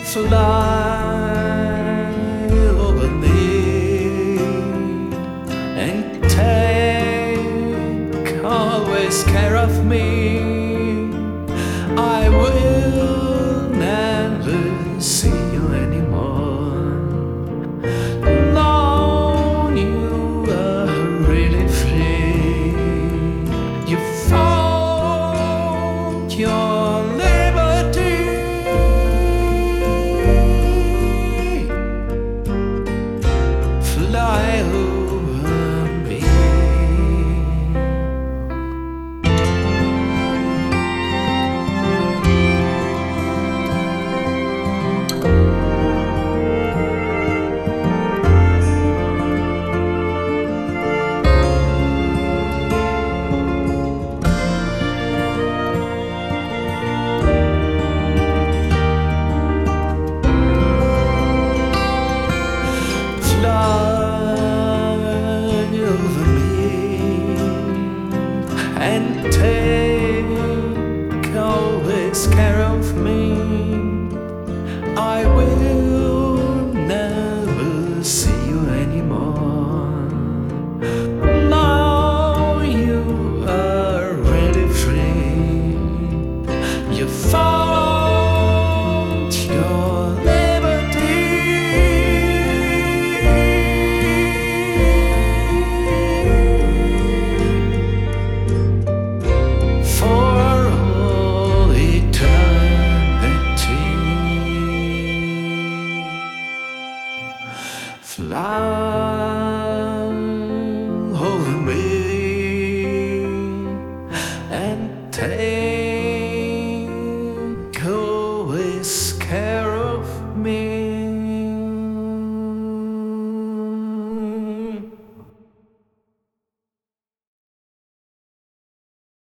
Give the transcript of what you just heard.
Fly over me and take always care of me. I will never see you anymore. Now you are really free. You found your liberty. Fly over me. And take always care of me. I will never see you anymore. Now you are really free. You found your liberty. Fly